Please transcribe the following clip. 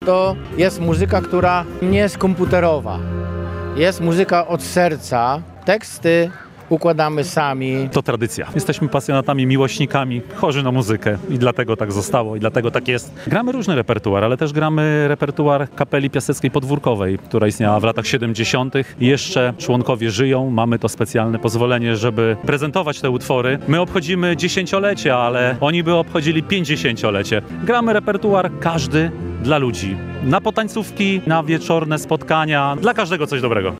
To jest muzyka, która nie jest komputerowa. Jest muzyka od serca. Teksty układamy sami. To tradycja. Jesteśmy pasjonatami, miłośnikami, chorzy na muzykę i dlatego tak zostało i dlatego tak jest. Gramy różny repertuar, ale też gramy repertuar Kapeli Piaseckiej Podwórkowej, która istniała w latach 70. Jeszcze członkowie żyją, mamy to specjalne pozwolenie, żeby prezentować te utwory. My obchodzimy dziesięciolecie, ale oni by obchodzili 50-lecie. Gramy repertuar każdy dla ludzi. Na potańcówki, na wieczorne spotkania, dla każdego coś dobrego.